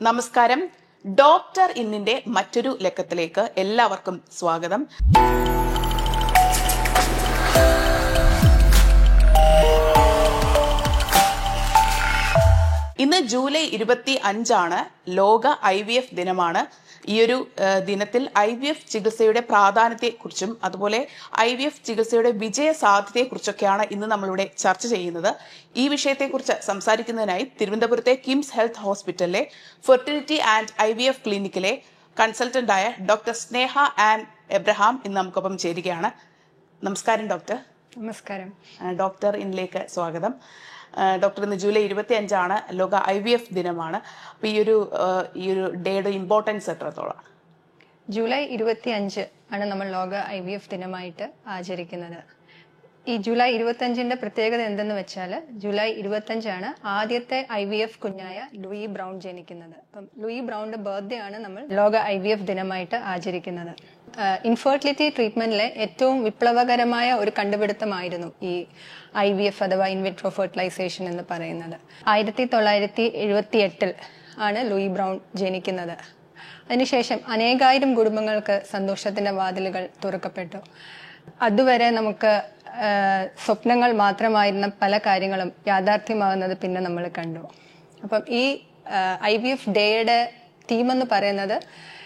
നമസ്കാരം. ഡോക്ടർ ഇന്നിന്റെ മറ്റൊരു ലക്കത്തിലേക്ക് എല്ലാവർക്കും സ്വാഗതം. ഇന്ന് ജൂലൈ 25 ലോക IVF ദിനമാണ്. ഈ ഒരു ദിനത്തിൽ IVF ചികിത്സയുടെ പ്രാധാന്യത്തെക്കുറിച്ചും അതുപോലെ IVF ചികിത്സയുടെ വിജയ സാധ്യതയെക്കുറിച്ചൊക്കെയാണ് ഇന്ന് നമ്മളിവിടെ ചർച്ച ചെയ്യുന്നത്. ഈ വിഷയത്തെക്കുറിച്ച് സംസാരിക്കുന്നതിനായി തിരുവനന്തപുരത്തെ കിംസ് ഹെൽത്ത് ഹോസ്പിറ്റലിലെ ഫെർട്ടിലിറ്റി ആൻഡ് IVF ക്ലിനിക്കിലെ കൺസൾട്ടന്റായ ഡോക്ടർ സ്നേഹ ആൻ എബ്രഹാം ഇന്ന് നമുക്കൊപ്പം ചേരുകയാണ്. നമസ്കാരം ഡോക്ടർ. നമസ്കാരം. ഡോക്ടർ ഇന്നിലേക്ക് സ്വാഗതം. ഡോക്ടർ, ഇന്ന് ജൂലൈ 25 ലോക IVF ദിനമാണ്. അപ്പോൾ ഈ ഒരു ഡേയുടെ ഇമ്പോർട്ടൻസ് എത്രത്തോളം? ജൂലൈ 25 ആണ് നമ്മൾ ലോക IVF ദിനമായിട്ട് ആചരിക്കുന്നത്. ഈ ജൂലൈ 25ന്റെ പ്രത്യേകത എന്തെന്ന് വെച്ചാൽ, ജൂലൈ 25 ആദ്യത്തെ IVF കുഞ്ഞായ ലൂയി ബ്രൗൺ ജനിക്കുന്നത്. അപ്പം ലൂയി ബ്രൗണിന്റെ ബർത്ത്ഡേ ആണ് നമ്മൾ ലോക IVF ദിനമായിട്ട് ആചരിക്കുന്നത്. ഇൻഫെർട്ടിലിറ്റി ട്രീറ്റ്മെന്റിലെ ഏറ്റവും വിപ്ലവകരമായ ഒരു കണ്ടുപിടുത്തമായിരുന്നു ഈ IVF അഥവാ ഇൻവിട്രോ ഫെർട്ടിലൈസേഷൻ എന്ന് പറയുന്നത്. 1978 ആണ് ലൂയി ബ്രൗൺ ജനിക്കുന്നത്. അതിനുശേഷം അനേകായിരം കുടുംബങ്ങൾക്ക് സന്തോഷത്തിന്റെ വാതിലുകൾ തുറക്കപ്പെട്ടു. അതുവരെ നമുക്ക് സ്വപ്നങ്ങൾ മാത്രമായിരുന്ന പല കാര്യങ്ങളും യാഥാർത്ഥ്യമാകുന്നത് പിന്നെ നമ്മൾ കണ്ടു. അപ്പം ഈ IVF ഡേയുടെ തീം എന്ന് പറയുന്നത്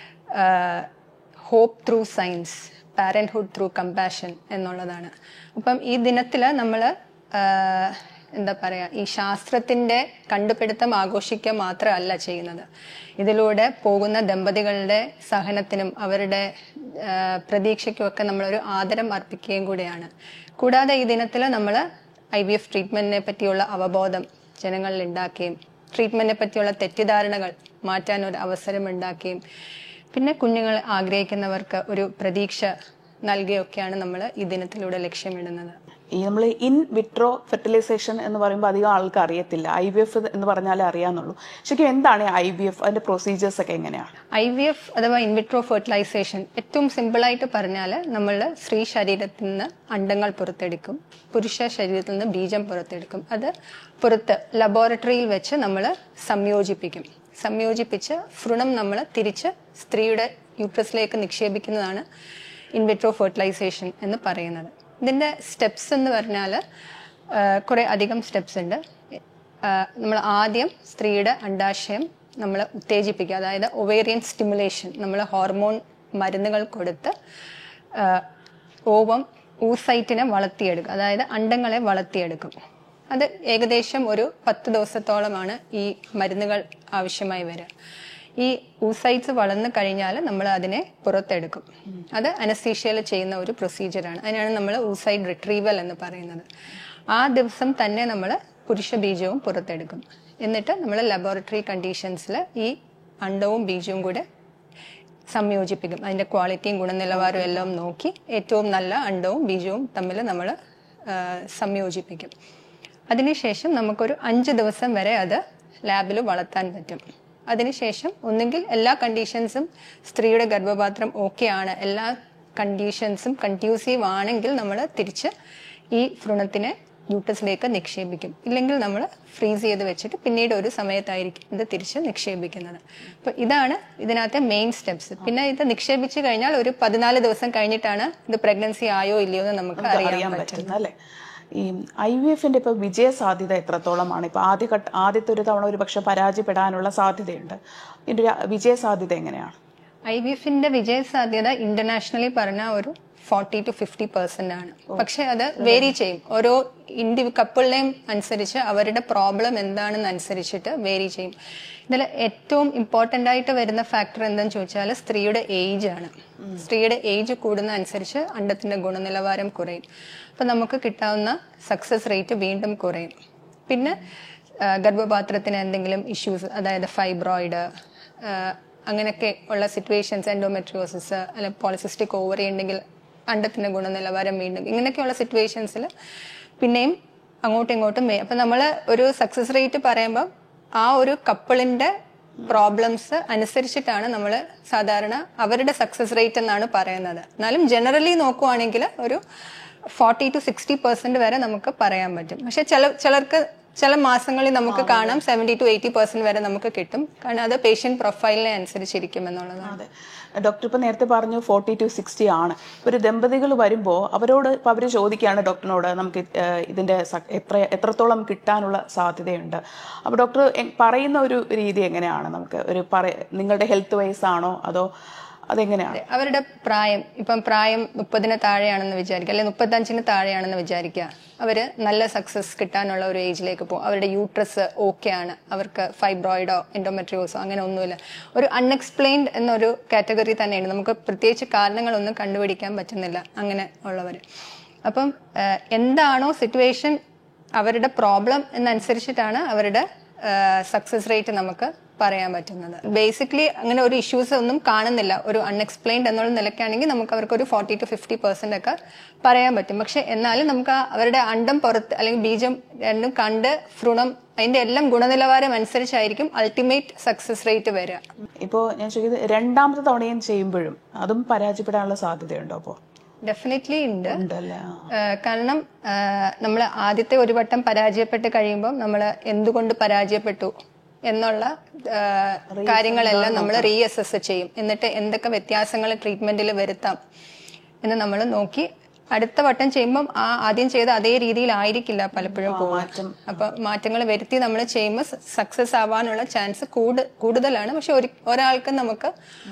hope through science, parenthood through compassion എന്നുള്ളതാണ്. അപ്പം ഈ ദിനത്തിൽ നമ്മൾ എന്താ പറയുക, ഈ ശാസ്ത്രത്തിന്റെ കണ്ടുപിടുത്തം ആഘോഷിക്കുക മാത്രമല്ല ചെയ്യുന്നത്, ഇതിലൂടെ പോകുന്ന ദമ്പതികളുടെ സഹനത്തിനും അവരുടെ പ്രതീക്ഷയ്ക്കുമൊക്കെ നമ്മളൊരു ആദരം അർപ്പിക്കുകയും കൂടെയാണ്. കൂടാതെ ഈ ദിനത്തിൽ നമ്മൾ IVF ട്രീറ്റ്മെന്റിനെ പറ്റിയുള്ള അവബോധം ജനങ്ങളിൽ ഉണ്ടാക്കുകയും ട്രീറ്റ്മെന്റിനെ പറ്റിയുള്ള തെറ്റിദ്ധാരണകൾ മാറ്റാൻ ഒരു അവസരം ഉണ്ടാക്കുകയും പിന്നെ കുഞ്ഞുങ്ങൾ ആഗ്രഹിക്കുന്നവർക്ക് ഒരു പ്രതീക്ഷ നൽകുകയൊക്കെയാണ് നമ്മൾ ഈ ദിനത്തിലൂടെ ലക്ഷ്യമിടുന്നത്. നമ്മൾ ഇൻ വിട്രോ ഫെർട്ടിലൈസേഷൻ എന്ന് പറയുമ്പോൾ അധികം ആൾക്ക് അറിയത്തില്ല. IVF എന്ന് പറഞ്ഞാലേ അറിയാന്നുള്ളൂ. ശരിക്കും എന്താണ് IVF? അതിന്റെ പ്രൊസീജിയേഴ്സ് ഒക്കെ എങ്ങനെയാണ്? IVF അഥവാ ഇൻവിട്രോ ഫെർട്ടിലൈസേഷൻ ഏറ്റവും സിമ്പിളായിട്ട് പറഞ്ഞാൽ, നമ്മൾ സ്ത്രീ ശരീരത്തിൽ നിന്ന് അണ്ടങ്ങൾ പുറത്തെടുക്കും, പുരുഷ ശരീരത്തിൽ നിന്ന് ബീജം പുറത്തെടുക്കും. അത് പുറത്ത് ലബോറട്ടറിയിൽ വെച്ച് നമ്മൾ സംയോജിപ്പിച്ച് ഭ്രൂണം നമ്മൾ തിരിച്ച് സ്ത്രീയുടെ യൂട്രസിലേക്ക് നിക്ഷേപിക്കുന്നതാണ് ഇൻവിട്രോ ഫെർട്ടിലൈസേഷൻ എന്ന് പറയുന്നത്. ഇതിൻ്റെ സ്റ്റെപ്സ് എന്ന് പറഞ്ഞാൽ കുറേ അധികം സ്റ്റെപ്സ് ഉണ്ട്. നമ്മൾ ആദ്യം സ്ത്രീയുടെ അണ്ഡാശയം നമ്മൾ ഉത്തേജിപ്പിക്കുക, അതായത് ഒവേറിയൻ സ്റ്റിമുലേഷൻ. നമ്മൾ ഹോർമോൺ മരുന്നുകൾ കൊടുത്ത് ഊസൈറ്റിനെ വളർത്തിയെടുക്കും, അതായത് അണ്ടങ്ങളെ വളർത്തിയെടുക്കും. അത് ഏകദേശം ഒരു 10 ദിവസത്തോളമാണ് ഈ മരുന്നുകൾ ആവശ്യമായി വരിക. ഈ ഊസൈറ്റ്സ് വളർന്നു കഴിഞ്ഞാൽ നമ്മൾ അതിനെ പുറത്തെടുക്കും. അത് അനസ്തീഷ്യയിൽ ചെയ്യുന്ന ഒരു പ്രൊസീജിയറാണ്. അതിനാണ് നമ്മൾ ഊസൈറ്റ് റിട്രീവൽ എന്ന് പറയുന്നത്. ആ ദിവസം തന്നെ നമ്മൾ പുരുഷ ബീജവും പുറത്തെടുക്കും. എന്നിട്ട് നമ്മൾ ലബോറട്ടറി കണ്ടീഷൻസിൽ ഈ അണ്ടവും ബീജവും കൂടെ സംയോജിപ്പിക്കും. അതിൻ്റെ ക്വാളിറ്റിയും ഗുണനിലവാരവും എല്ലാം നോക്കി ഏറ്റവും നല്ല അണ്ടവും ബീജവും തമ്മിൽ നമ്മൾ സംയോജിപ്പിക്കും. അതിനുശേഷം നമുക്കൊരു 5 ദിവസം വരെ അത് ലാബിൽ വളർത്താൻ പറ്റും. അതിനുശേഷം ഒന്നുകിൽ എല്ലാ കണ്ടീഷൻസും സ്ത്രീയുടെ ഗർഭപാത്രം ഓക്കെ ആണ്, എല്ലാ കണ്ടീഷൻസും കൺഡ്യൂസീവ് ആണെങ്കിൽ നമ്മൾ തിരിച്ച് ഈ ഭ്രൂണത്തിനെ യൂട്രസിലേക്ക് നിക്ഷേപിക്കും. ഇല്ലെങ്കിൽ നമ്മൾ ഫ്രീസ് ചെയ്ത് വെച്ചിട്ട് പിന്നീട് ഒരു സമയത്തായിരിക്കും ഇത് തിരിച്ച് നിക്ഷേപിക്കുന്നത്. അപ്പോൾ ഇതാണ് ഇതിനകത്തെ മെയിൻ സ്റ്റെപ്സ്. പിന്നെ ഇത് നിക്ഷേപിച്ചു കഴിഞ്ഞാൽ ഒരു 14 ദിവസം കഴിഞ്ഞിട്ടാണ് ഇത് പ്രഗ്നൻസി ആയോ ഇല്ലയോ എന്ന് നമുക്ക് അറിയാൻ പറ്റുന്നത് അല്ലേ? ഈ IVFന്റെ ഇപ്പോൾ വിജയ സാധ്യത എത്രത്തോളമാണ്? ഇപ്പോൾ ആദ്യത്തെ ഒരു തവണ ഒരു പക്ഷെ പരാജയപ്പെടാനുള്ള സാധ്യതയുണ്ട്. ഇതിന്റെ വിജയ സാധ്യത എങ്ങനെയാണ്? IVFന്റെ വിജയ സാധ്യത ഇന്റർനാഷണലി പറഞ്ഞാൽ ഒരു 40 to 50% ആണ്. പക്ഷെ അത് വേരി ചെയ്യും. ഓരോ കപ്പിളിനെയും അനുസരിച്ച് അവരുടെ പ്രോബ്ലം എന്താണെന്ന് അനുസരിച്ചിട്ട് വേരി ചെയ്യും. ഇതിൽ ഏറ്റവും ഇമ്പോർട്ടൻ്റ് ആയിട്ട് വരുന്ന ഫാക്ടർ എന്താണെന്ന് ചോദിച്ചാൽ സ്ത്രീയുടെ ഏജ് ആണ്. സ്ത്രീയുടെ ഏജ് കൂടുന്ന അനുസരിച്ച് അണ്ടത്തിന്റെ ഗുണനിലവാരം കുറയും. അപ്പം നമുക്ക് കിട്ടാവുന്ന സക്സസ് റേറ്റ് വീണ്ടും കുറയും. പിന്നെ ഗർഭപാത്രത്തിന് എന്തെങ്കിലും ഇഷ്യൂസ്, അതായത് ഫൈബ്രോയിഡ്, അങ്ങനെയൊക്കെ ഉള്ള സിറ്റുവേഷൻസ്, എൻഡോമെട്രിയോസിസ് അല്ലെങ്കിൽ പോളിസിസ്റ്റിക് ഓവറി ഉണ്ടെങ്കിൽ അണ്ടത്തിന്റെ ഗുണനിലവാരം വീണ്ടും, ഇങ്ങനെയൊക്കെയുള്ള സിറ്റുവേഷൻസിൽ പിന്നെയും അങ്ങോട്ടും ഇങ്ങോട്ടും അപ്പം നമ്മൾ ഒരു സക്സസ് റേറ്റ് പറയുമ്പോൾ ആ ഒരു കപ്പിളിന്റെ പ്രോബ്ലംസ് അനുസരിച്ചിട്ടാണ് നമ്മൾ സാധാരണ അവരുടെ സക്സസ് റേറ്റ് എന്നാണ് പറയുന്നത്. എന്നാലും ജനറലി നോക്കുവാണെങ്കിൽ ഒരു 40 to 60% വരെ നമുക്ക് പറയാൻ പറ്റും. പക്ഷെ ചിലർക്ക് ചില മാസങ്ങളിൽ നമുക്ക് കാണാം 70 to 80% വരെ നമുക്ക് കിട്ടും. കാരണം അത് പേഷ്യന്റ് പ്രൊഫൈലിനെ അനുസരിച്ചിരിക്കും എന്നുള്ളതാണ്. അതെ, ഡോക്ടർ ഇപ്പൊ നേരത്തെ പറഞ്ഞു 40 to 60 ആണ്. ഒരു ദമ്പതികൾ വരുമ്പോൾ അവരോട് ഇപ്പൊ അവര് ചോദിക്കുകയാണ് ഡോക്ടറിനോട് നമുക്ക് ഇതിന്റെ എത്രത്തോളം കിട്ടാനുള്ള സാധ്യതയുണ്ട്. അപ്പൊ ഡോക്ടർ പറയുന്ന ഒരു രീതി എങ്ങനെയാണ്? നമുക്ക് ഒരു നിങ്ങളുടെ ഹെൽത്ത് വൈസ് ആണോ അതോ അതെങ്ങനെയാണ്? അവരുടെ പ്രായം, ഇപ്പം പ്രായം 30-ന് താഴെയാണെന്ന് വിചാരിക്കുക, അല്ലെങ്കിൽ 35-ന് താഴെയാണെന്ന് വിചാരിക്കുക. അവര് നല്ല സക്സസ് കിട്ടാനുള്ള ഒരു ഏജിലേക്ക് പോകും. അവരുടെ യൂട്രസ് ഓക്കെ ആണ്, അവർക്ക് ഫൈബ്രോയിഡോ എൻഡോമെട്രിയോസോ അങ്ങനെ ഒന്നുമില്ല. ഒരു അൺഎക്സ്പ്ലെയിൻഡ് എന്നൊരു കാറ്റഗറി തന്നെയാണ്. നമുക്ക് പ്രത്യേകിച്ച് കാരണങ്ങളൊന്നും കണ്ടുപിടിക്കാൻ പറ്റുന്നില്ല അങ്ങനെ ഉള്ളവർ. അപ്പം എന്താണോ സിറ്റുവേഷൻ, അവരുടെ പ്രോബ്ലം എന്നനുസരിച്ചിട്ടാണ് അവരുടെ സക്സസ് റേറ്റ് നമുക്ക് പറയാൻ പറ്റുന്നത്. ബേസിക്കലി അങ്ങനെ ഒരു ഇഷ്യൂസ് ഒന്നും കാണുന്നില്ല. ഒരു അൺഎക്സ്പ്ലെയിൻഡ് എന്നുള്ള നിലയ്ക്കാണെങ്കിൽ നമുക്ക് അവർക്ക് ഒരു 40 to 50% ഒക്കെ പറയാൻ പറ്റും. പക്ഷെ എന്നാലും നമുക്ക് അവരുടെ അണ്ടം പുറത്ത് അല്ലെങ്കിൽ ബീജം രണ്ടും കണ്ട് ഭ്രൂണം അതിന്റെ എല്ലാം ഗുണനിലവാരം അനുസരിച്ചായിരിക്കും അൾട്ടിമേറ്റ് സക്സസ് റേറ്റ് വരിക. ഇപ്പോ ഞാൻ ചോദിക്കുന്നത്, രണ്ടാമത്തെ തവണയും ചെയ്യുമ്പോഴും അതും പരാജയപ്പെടാനുള്ള സാധ്യതയുണ്ടോ? അപ്പോ ഡെഫിനറ്റ്ലി ഉണ്ട്. കാരണം നമ്മൾ ആദ്യത്തെ ഒരു വട്ടം പരാജയപ്പെട്ട് കഴിയുമ്പോൾ നമ്മൾ എന്തുകൊണ്ട് പരാജയപ്പെട്ടു എന്നുള്ള കാര്യങ്ങളെല്ലാം നമ്മൾ റീഅസസ് ചെയ്യും. എന്നിട്ട് എന്തൊക്കെ വ്യത്യാസങ്ങൾ ട്രീറ്റ്മെന്റിൽ വരുത്താം എന്ന് നമ്മൾ നോക്കി അടുത്ത വട്ടം ചെയ്യുമ്പം ആദ്യം ചെയ്ത അതേ രീതിയിലായിരിക്കില്ല പലപ്പോഴും പോകാൻ. അപ്പൊ മാറ്റങ്ങൾ വരുത്തി നമ്മൾ ചെയ്യുമ്പോൾ സക്സസ് ആവാനുള്ള ചാൻസ് കൂടുതലാണ്. പക്ഷെ ഒരാൾക്ക് നമുക്ക്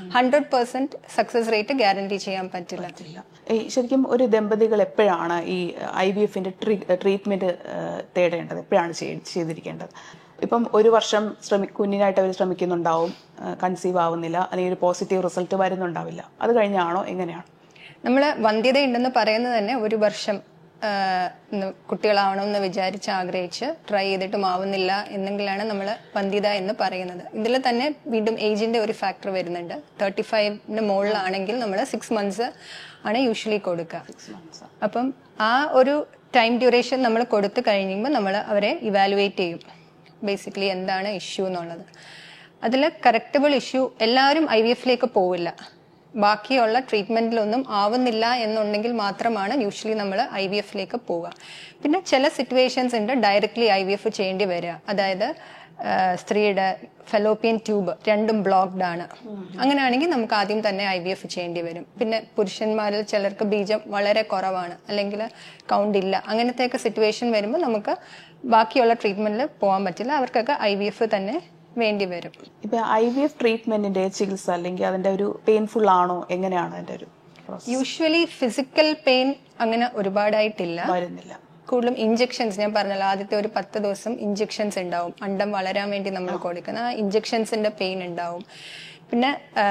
100% സക്സസ് റേറ്റ് ഗ്യാരണ്ടി ചെയ്യാൻ പറ്റില്ല. ശരിക്കും ഒരു ദമ്പതികൾ എപ്പോഴാണ് ഈ IVF-ന്റെ ട്രീറ്റ്മെന്റ് തേടേണ്ടത്? എപ്പോഴാണ് ചെയ്തിരിക്കേണ്ടത്? ഇപ്പം ഒരു വർഷം കുഞ്ഞിനായിട്ട് അവർ ശ്രമിക്കുന്നുണ്ടാവും, കൺസീവ് ആവുന്നില്ല, അല്ലെങ്കിൽ ഒരു പോസിറ്റീവ് റിസൾട്ട് വരുന്നുണ്ടാവില്ല. അത് കഴിഞ്ഞാണോ, എങ്ങനെയാണ്? നമ്മൾ വന്ധ്യതയുണ്ടെന്ന് പറയുന്നത് തന്നെ ഒരു വർഷം കുട്ടികളാവണമെന്ന് വിചാരിച്ച് ആഗ്രഹിച്ച് ട്രൈ ചെയ്തിട്ടും ആവുന്നില്ല എന്നെങ്കിലാണ് നമ്മൾ വന്ധ്യത എന്ന് പറയുന്നത്. ഇതിൽ തന്നെ വീണ്ടും ഏജിന്റെ ഒരു ഫാക്ടർ വരുന്നുണ്ട്. 35-ന് മുകളിലാണെങ്കിൽ നമ്മൾ 6 months ആണ് യൂഷ്വലി കൊടുക്കുക. അപ്പം ആ ഒരു ടൈം ഡ്യൂറേഷൻ നമ്മൾ കൊടുത്തു കഴിയുമ്പോൾ നമ്മൾ അവരെ ഇവാലുവേറ്റ് ചെയ്യും, ബേസിക്കലി എന്താണ് ഇഷ്യൂ എന്നുള്ളത്. അതിൽ കറക്റ്റബിൾ ഇഷ്യൂ എല്ലാവരും IVF-ലേക്ക് പോവില്ല. ബാക്കിയുള്ള ട്രീറ്റ്മെന്റിലൊന്നും ആവുന്നില്ല എന്നുണ്ടെങ്കിൽ മാത്രമാണ് യൂഷ്വലി നമ്മൾ IVF-ലേക്ക് പോവുക. പിന്നെ ചില സിറ്റുവേഷൻസ് ഉണ്ട് ഡയറക്ട്ലി IVF ചെയ്യേണ്ടി വരിക. അതായത് സ്ത്രീയുടെ ഫെലോപ്പിയൻ ട്യൂബ് രണ്ടും ബ്ലോക്ക്ഡ് ആണ്. അങ്ങനെയാണെങ്കിൽ നമുക്ക് ആദ്യം തന്നെ IVF ചെയ്യേണ്ടി വരും. പിന്നെ പുരുഷന്മാരിൽ ചിലർക്ക് ബീജം വളരെ കുറവാണ്, അല്ലെങ്കിൽ കൗണ്ട് ഇല്ല. അങ്ങനത്തെയൊക്കെ സിറ്റുവേഷൻ വരുമ്പോൾ നമുക്ക് ബാക്കിയുള്ള ട്രീറ്റ്മെന്റിൽ പോകാൻ പറ്റില്ല. അവർക്കൊക്കെ IVF തന്നെ വേണ്ടി വരും. ഇപ്പൊ IVF ട്രീറ്റ്മെന്റിന്റെ ചികിത്സ അല്ലെങ്കിൽ അതിന്റെ ഒരു പെയിൻഫുൾ ആണോ, എങ്ങനെയാണ് അതിന്റെ ഒരു? യൂഷ്വലി ഫിസിക്കൽ പെയിൻ അങ്ങനെ ഒരുപാടായിട്ടില്ല, വരുന്നില്ല. കൂടുതലും ഇഞ്ചെക്ഷൻസ്, ഞാൻ പറഞ്ഞല്ലോ ആദ്യത്തെ ഒരു 10 ദിവസം ഇഞ്ചെക്ഷൻസ് ഉണ്ടാവും. അണ്ടം വളരാൻ വേണ്ടി നമ്മൾ കൊടുക്കുന്ന ഇഞ്ചെക്ഷൻസിന്റെ പെയിൻ ഉണ്ടാവും. പിന്നെ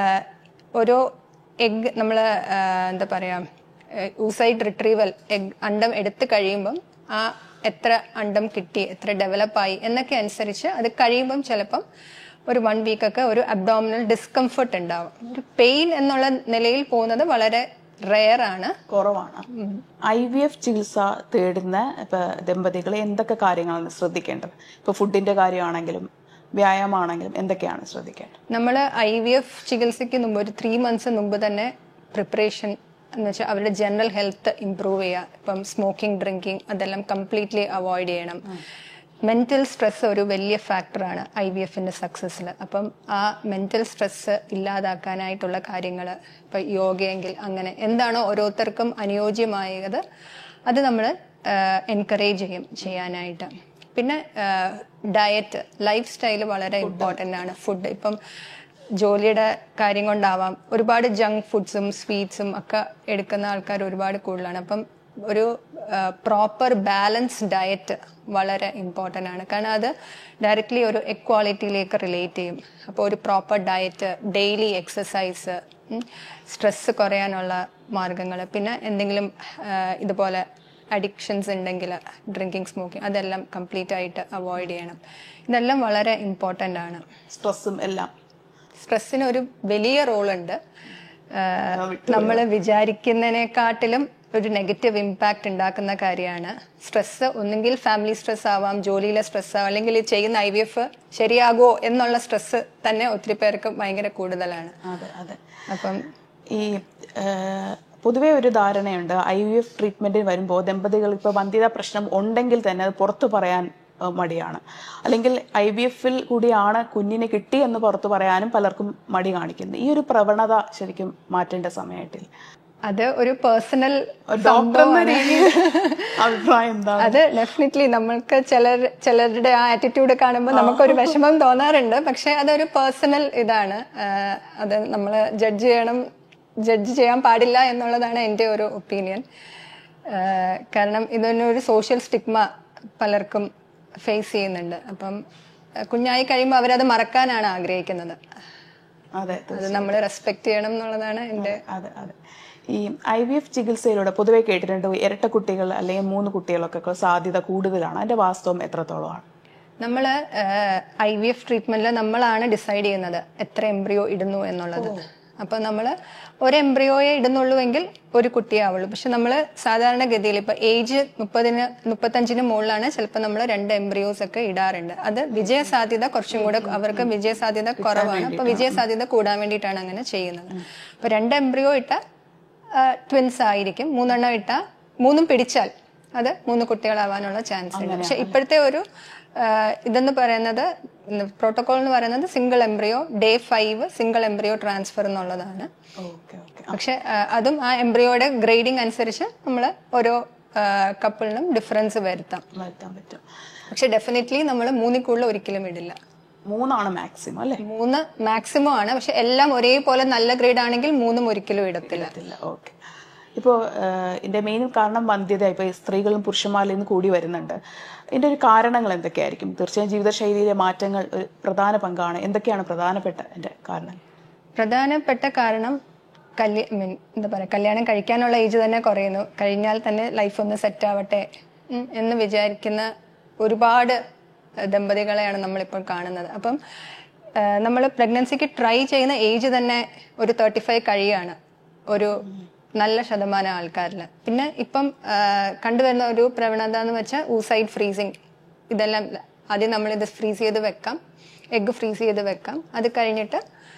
ഓരോ എഗ് നമ്മൾ എന്താ പറയാ ഊസൈഡ് റിട്രീവൽ അണ്ടം എടുത്തു കഴിയുമ്പം ആ എത്ര അണ്ടം കിട്ടി, എത്ര ഡെവലപ്പായി എന്നൊക്കെ അനുസരിച്ച് അത് കഴിയുമ്പം ചിലപ്പം ഒരു 1 week ഒക്കെ ഒരു അബ്ഡോമിനൽ ഡിസ്കംഫർട്ട് ഉണ്ടാവും. ഒരു പെയിൻ എന്നുള്ള നിലയിൽ പോകുന്നത് വളരെ റെയർ ആണ്, കുറവാണ്. IVF ചികിത്സ തേടുന്ന ഇപ്പൊ ദമ്പതികളെ എന്തൊക്കെ കാര്യങ്ങളാണ് ശ്രദ്ധിക്കേണ്ടത്? ഇപ്പൊ ഫുഡിന്റെ കാര്യമാണെങ്കിലും വ്യായാമമാണെങ്കിലും എന്തൊക്കെയാണ് ശ്രദ്ധിക്കേണ്ടത്? നമ്മൾ IVF ചികിത്സയ്ക്ക് മുമ്പ് ഒരു 3 months മുമ്പ് തന്നെ പ്രിപ്പറേഷൻ എന്ന് വെച്ചാൽ അവരുടെ ജനറൽ ഹെൽത്ത് ഇംപ്രൂവ് ചെയ്യുക. ഇപ്പം സ്മോക്കിംഗ്, ഡ്രിങ്കിങ് അതെല്ലാം കംപ്ലീറ്റ്ലി അവോയ്ഡ് ചെയ്യണം. മെന്റൽ സ്ട്രെസ് ഒരു വലിയ ഫാക്ടറാണ് IVF-ന്റെ സക്സസ്സിൽ. അപ്പം ആ മെന്റൽ സ്ട്രെസ് ഇല്ലാതാക്കാനായിട്ടുള്ള കാര്യങ്ങൾ, ഇപ്പൊ യോഗയെങ്കിൽ അങ്ങനെ എന്താണോ ഓരോരുത്തർക്കും അനുയോജ്യമായത് അത് നമ്മൾ എൻകറേജ് ചെയ്യാനായിട്ട്. പിന്നെ ഡയറ്റ്, ലൈഫ് സ്റ്റൈല് വളരെ ഇമ്പോർട്ടൻ്റ് ആണ്. ഫുഡ് ഇപ്പം ജോലിയുടെ കാര്യം കൊണ്ടാവാം ഒരുപാട് ജങ്ക് ഫുഡ്സും സ്വീറ്റ്സും ഒക്കെ എടുക്കുന്ന ആൾക്കാർ ഒരുപാട് കൂടുതലാണ്. അപ്പം ഒരു പ്രോപ്പർ ബാലൻസ് ഡയറ്റ് വളരെ ഇമ്പോർട്ടൻ്റ് ആണ്. കാരണം അത് ഡയറക്റ്റ്ലി ഒരു എക്വാളിറ്റിയിലേക്ക് റിലേറ്റ് ചെയ്യും. അപ്പോൾ ഒരു proper diet, daily exercise, stress കുറയാനുള്ള മാർഗങ്ങൾ, പിന്നെ എന്തെങ്കിലും ഇതുപോലെ അഡിക്ഷൻസ് ഉണ്ടെങ്കിൽ ഡ്രിങ്കിങ്, സ്മോക്കിംഗ് അതെല്ലാം കംപ്ലീറ്റ് ആയിട്ട് അവോയ്ഡ് ചെയ്യണം. ഇതെല്ലാം വളരെ ഇമ്പോർട്ടൻ്റ് ആണ്. സ്ട്രെസ്സും എല്ലാം, സ്ട്രെസ്സിന് ഒരു വലിയ റോളുണ്ട്. നമ്മൾ വിചാരിക്കുന്നതിനെക്കാട്ടിലും ഒരു നെഗറ്റീവ് ഇമ്പാക്ട് ഉണ്ടാക്കുന്ന കാര്യമാണ് സ്ട്രെസ്. ഒന്നുകിൽ ഫാമിലി സ്ട്രെസ് ആവാം, ജോലിയിലെ സ്ട്രെസ് ആവാം, അല്ലെങ്കിൽ ചെയ്യുന്ന IVF ശരിയാകുമോ എന്നുള്ള സ്ട്രെസ് തന്നെ ഒത്തിരി പേർക്ക് ഭയങ്കര കൂടുതലാണ്. അപ്പം ഈ പൊതുവെ ഒരു ധാരണയുണ്ട് IVF ട്രീറ്റ്മെന്റിന് വരുമ്പോൾ ദമ്പതികൾ ഇപ്പോൾ വന്ധ്യതാ പ്രശ്നം ഉണ്ടെങ്കിൽ തന്നെ അത് പുറത്തു പറയാൻ മടിയാണ്. അല്ലെങ്കിൽ IVF-ൽ കൂടിയാണ് കുഞ്ഞിനെ കിട്ടി എന്ന് പുറത്ത് പറയാനും പലർക്കും മടി കാണിക്കുന്നത്. ഈ ഒരു പ്രവണത ശരിക്കും മാറ്റേണ്ട സമയമായിട്ടില്ല. അത് ഒരു പേഴ്സണൽ ഡോക്ടർ എന്ന രീതിയിൽ അഭിപ്രായം എന്താണ്? അത് ഡെഫിനറ്റ്ലി നമ്മൾക്ക് ചിലരുടെ ആ ആറ്റിറ്റ്യൂഡ് കാണുമ്പോൾ നമുക്കൊരു വിഷമം തോന്നാറുണ്ട്. പക്ഷെ അതൊരു പേഴ്സണൽ ഇതാണ്. അത് നമ്മൾ ജഡ്ജ് ചെയ്യാൻ പാടില്ല എന്നുള്ളതാണ് എൻ്റെ ഒരു ഒപ്പീനിയൻ. കാരണം ഇതൊരു സോഷ്യൽ സ്റ്റിഗ്മ പലർക്കും ഫേസ് ചെയ്യുന്നുണ്ട്. അപ്പം കുഞ്ഞായി കഴിയുമ്പോൾ അവരത് മറക്കാനാണ് ആഗ്രഹിക്കുന്നത്. അതെ, അത് നമ്മൾ റെസ്പെക്ട് ചെയ്യണം എന്നുള്ളതാണ് എൻ്റെ. അതെ അതെ. ഈ IVF ചികിത്സയിലൂടെ പൊതുവെ കേട്ടിട്ടുണ്ട് ഇരട്ട കുട്ടികൾ അല്ലെങ്കിൽ 3 കുട്ടികളൊക്കെ സാധ്യത കൂടുതലാണ്. അതിന്റെ വാസ്തവം എത്രത്തോളമാണ്? നമ്മൾ IVF ട്രീറ്റ്മെന്റിൽ നമ്മളാണ് ഡിസൈഡ് ചെയ്യുന്നത് എത്ര എംബ്രിയോ ഇടുന്നു എന്നുള്ളത്. അപ്പൊ നമ്മൾ ഒരു എംബ്രിയോയെ ഇടുന്നുള്ളൂവെങ്കിൽ ഒരു കുട്ടിയാവുള്ളൂ. പക്ഷെ നമ്മൾ സാധാരണഗതിയിൽ ഇപ്പൊ ഏജ് 35-ന് മുകളിലാണ് ചിലപ്പോൾ നമ്മൾ 2 എംബ്രിയോസ് ഒക്കെ ഇടാറുണ്ട്. അത് വിജയസാധ്യത കുറച്ചും കൂടെ അവർക്ക് വിജയസാധ്യത കുറവാണ്. അപ്പൊ വിജയസാധ്യത കൂടാൻ വേണ്ടിയിട്ടാണ് അങ്ങനെ ചെയ്യുന്നത്. അപ്പൊ 2 എംബ്രിയോ ഇട്ട ട്വിൻസ് ആയിരിക്കും. 3 എണ്ണം ഇട്ട 3ഉം പിടിച്ചാൽ അത് 3 കുട്ടികളാവാനുള്ള ചാൻസ് ഉണ്ട്. പക്ഷെ ഇപ്പോഴത്തെ ഒരു ഇതെന്ന് പറയുന്നത് പ്രോട്ടോകോൾ എന്ന് പറയുന്നത് single embryo day 5 single embryo transfer എന്നുള്ളതാണ്. പക്ഷെ അതും ആ എംബ്രിയോയുടെ ഗ്രേഡിംഗ് അനുസരിച്ച് നമ്മൾ ഓരോ കപ്പിളിനും ഡിഫറൻസ് വരുത്താൻ പറ്റും. പക്ഷെ ഡെഫിനറ്റ്ലി നമ്മൾ 3-ൽ കൂടുതൽ ഒരിക്കലും ഇടില്ല. 3 മാക്സിമം അല്ലേ? 3 മാക്സിമം ആണ്. പക്ഷെ എല്ലാം ഒരേപോലെ നല്ല ഗ്രേഡ് ആണെങ്കിൽ 3ഉം ഒരിക്കലും ഇടത്തില്ല. ഓക്കെ. ഇപ്പോൾ ഇതിന്റെ മെയിൻ കാരണം വന്ധ്യത ഇപ്പോൾ സ്ത്രീകളും പുരുഷന്മാരിൽ നിന്ന് കൂടി വരുന്നുണ്ട്. ഇതിന്റെ ഒരു കാരണങ്ങൾ എന്തൊക്കെയായിരിക്കും? തീർച്ചയായും ജീവിതശൈലിയിലെ മാറ്റങ്ങൾ ഒരു പ്രധാന പങ്കാണ്. എന്തൊക്കെയാണ് പ്രധാനപ്പെട്ട ഇതിന്റെ കാരണം? പ്രധാനപ്പെട്ട കാരണം എന്താ പറയുക, കല്യാണം കഴിക്കാനുള്ള ഏജ് തന്നെ കുറയുന്നു. കഴിഞ്ഞാൽ തന്നെ ലൈഫ് ഒന്ന് സെറ്റ് ആവട്ടെ എന്ന് വിചാരിക്കുന്ന ഒരുപാട് ദമ്പതികളെയാണ് നമ്മളിപ്പോൾ കാണുന്നത്. അപ്പം നമ്മൾ പ്രഗ്നൻസിക്ക് ട്രൈ ചെയ്യുന്ന ഏജ് തന്നെ ഒരു 35 കഴിയാണ് ഒരു നല്ല ശതമാനം ആൾക്കാരിൽ. പിന്നെ ഇപ്പം കണ്ടുവരുന്ന ഒരു പ്രവണത എന്ന് വെച്ചാൽ ഊസൈഡ് ഫ്രീസിങ്. ഇതെല്ലാം ആദ്യം നമ്മളിത് ഫ്രീസ് ചെയ്ത് വെക്കാം, എഗ്ഗ് ഫ്രീസ് ചെയ്ത് വെക്കാം. അത് കഴിഞ്ഞിട്ട്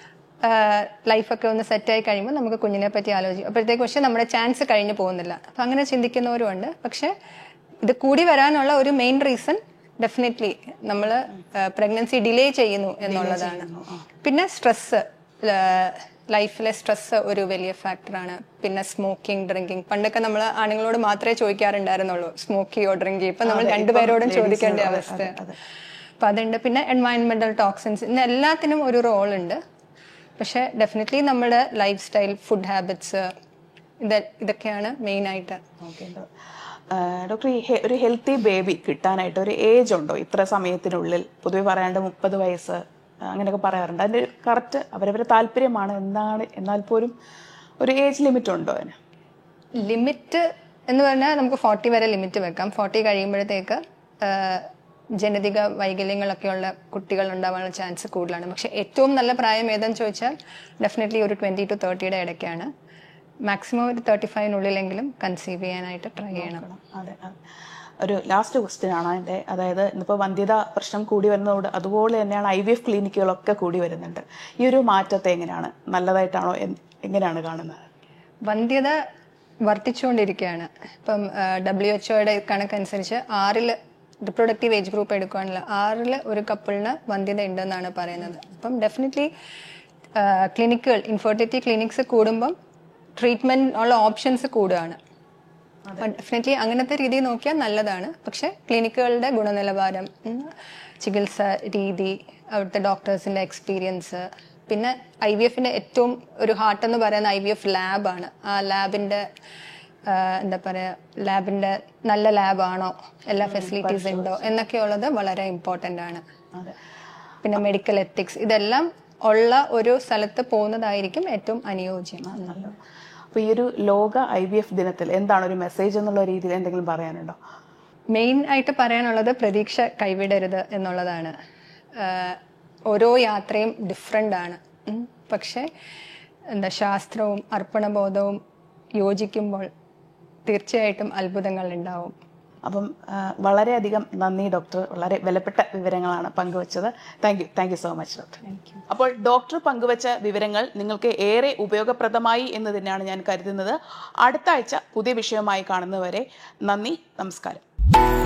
ലൈഫൊക്കെ ഒന്ന് സെറ്റായി കഴിയുമ്പോൾ നമുക്ക് കുഞ്ഞിനെ പറ്റി ആലോചിക്കും. അപ്പോഴത്തേക്ക് പക്ഷെ നമ്മുടെ ചാൻസ് കഴിഞ്ഞു പോകുന്നില്ല. അപ്പം അങ്ങനെ ചിന്തിക്കുന്നവരും ഉണ്ട്. പക്ഷെ ഇത് കൂടി വരാനുള്ള ഒരു മെയിൻ റീസൺ ഡെഫിനറ്റ്ലി നമ്മൾ പ്രഗ്നൻസി ഡിലേ ചെയ്യുന്നു എന്നുള്ളതാണ്. പിന്നെ സ്ട്രെസ്, ലൈഫിലെ സ്ട്രെസ് ഒരു വലിയ ഫാക്ടറാണ്. പിന്നെ സ്മോക്കിംഗ്, ഡ്രിങ്കിങ്. പണ്ടൊക്കെ നമ്മൾ ആണുങ്ങളോട് മാത്രമേ ചോദിക്കാറുണ്ടായിരുന്നുള്ളൂ സ്മോക്ക് ചെയ്യോ ഡ്രിങ്ക് ചെയ്യോ. ഇപ്പൊ നമ്മൾ രണ്ടുപേരോടും ചോദിക്കേണ്ട അവസ്ഥ. അപ്പൊ അതുണ്ട്. പിന്നെ എൻവയൺമെന്റൽ ടോക്സിൻസ്, ഇന്ന് എല്ലാത്തിനും ഒരു റോൾ ഉണ്ട്. പക്ഷെ ഡെഫിനറ്റ്ലി നമ്മുടെ ലൈഫ് സ്റ്റൈൽ, ഫുഡ് ഹാബിറ്റ്സ് ഇതൊക്കെയാണ് മെയിൻ ആയിട്ട്. ഡോക്ടർ, ഈ ഒരു ഹെൽത്തി ബേബി കിട്ടാനായിട്ട് ഒരു ഏജ് ഉണ്ടോ? ഇത്ര സമയത്തിനുള്ളിൽ പൊതുവെ പറയാണ്ട് 30 വയസ്സ് അങ്ങനെയൊക്കെ പറയാറുണ്ട്. അതിൻ്റെ കറക്റ്റ് അവരവരുടെ താല്പര്യമാണ് എന്താണ്, എന്നാൽ പോലും ഒരു ഏജ് ലിമിറ്റ് ഉണ്ടോ അതിന്? ലിമിറ്റ് എന്ന് പറഞ്ഞാൽ നമുക്ക് 40 വരെ ലിമിറ്റ് വെക്കാം. 40 കഴിയുമ്പോഴത്തേക്ക് ജനിതക വൈകല്യങ്ങളൊക്കെയുള്ള കുട്ടികൾ ഉണ്ടാവാനുള്ള ചാൻസ് കൂടുതലാണ്. പക്ഷെ ഏറ്റവും നല്ല പ്രായം ഏതെന്ന് ചോദിച്ചാൽ ഡെഫിനറ്റ്ലി ഒരു 20 to 30 ഇടയ്ക്കാണ്. മാക്സിമം ഒരു 35-നുള്ളിലെങ്കിലും കൺസീവ് ചെയ്യാനായിട്ട് ട്രൈ ചെയ്യണം. അതെ. ഒരു ലാസ്റ്റ് ക്വസ്റ്റ്യൻ ആണ് എൻ്റെ. അതായത് ഇന്നിപ്പോൾ വന്ധ്യത പ്രശ്നം കൂടി വരുന്നതോട് അതുപോലെ തന്നെയാണ് IVF ക്ലിനിക്കുകളൊക്കെ കൂടി വരുന്നുണ്ട്. ഈ ഒരു മാറ്റത്തെ എങ്ങനെയാണ്, നല്ലതായിട്ടാണോ, എങ്ങനെയാണ് കാണുന്നത്? വന്ധ്യത വർദ്ധിച്ചുകൊണ്ടിരിക്കുകയാണ്. ഇപ്പം WHO കണക്കനുസരിച്ച് 6-ൽ റിപ്രൊഡക്റ്റീവ് ഏജ് ഗ്രൂപ്പ് എടുക്കുകയാണെങ്കിൽ 6-ൽ ഒരു കപ്പിളിന് വന്ധ്യത ഉണ്ടെന്നാണ് പറയുന്നത്. അപ്പം ഡെഫിനറ്റ്ലി ക്ലിനിക്കുകൾ, ഇൻഫെർട്ടിലിറ്റി ക്ലിനിക്സ് കൂടുമ്പം ട്രീറ്റ്മെന്റ് ഉള്ള ഓപ്ഷൻസ് കൂടുകയാണ്. അപ്പം ഡെഫിനറ്റ്ലി അങ്ങനത്തെ രീതി നോക്കിയാൽ നല്ലതാണ്. പക്ഷെ ക്ലിനിക്കുകളുടെ ഗുണനിലവാരം, ചികിത്സ രീതി, അവിടുത്തെ ഡോക്ടേഴ്സിന്റെ എക്സ്പീരിയൻസ്, പിന്നെ IVF-ന്റെ ഏറ്റവും ഒരു ഹാർട്ട് എന്ന് പറയുന്ന IVF ലാബാണ്. ആ ലാബിന്റെ എന്താ പറയുക, ലാബിന്റെ നല്ല ലാബാണോ, എല്ലാ ഫെസിലിറ്റീസ് ഉണ്ടോ എന്നൊക്കെയുള്ളത് വളരെ ഇമ്പോർട്ടൻ്റ് ആണ്. പിന്നെ മെഡിക്കൽ എത്തിക്സ്, ഇതെല്ലാം ഉള്ള ഒരു സ്ഥലത്ത് പോകുന്നതായിരിക്കും ഏറ്റവും അനുയോജ്യം. അപ്പോൾ ഈ ഒരു ലോക IVF ദിനത്തിൽ എന്താണ് ഒരു മെസ്സേജ് എന്നുള്ള രീതിയിൽ എന്തെങ്കിലും പറയാനുണ്ടോ? മെയിൻ ആയിട്ട് പറയാനുള്ളത് പ്രതീക്ഷ കൈവിടരുത് എന്നുള്ളതാണ്. ഓരോ യാത്രയും ഡിഫറെൻ്റ് ആണ്. പക്ഷെ ശാസ്ത്രവും അർപ്പണബോധവും യോജിക്കുമ്പോൾ തീർച്ചയായിട്ടും അത്ഭുതങ്ങൾ ഉണ്ടാവും. അപ്പം വളരെയധികം നന്ദി ഡോക്ടർ. വളരെ വിലപ്പെട്ട വിവരങ്ങളാണ് പങ്കുവച്ചത്. Thank you so much doctor. അപ്പോൾ ഡോക്ടർ പങ്കുവച്ച വിവരങ്ങൾ നിങ്ങൾക്ക് ഏറെ ഉപയോഗപ്രദമായി എന്ന് തന്നെയാണ് ഞാൻ കരുതുന്നത്. അടുത്ത ആഴ്ച പുതിയ വിഷയമായി കാണുന്നവരെ നന്ദി, നമസ്കാരം.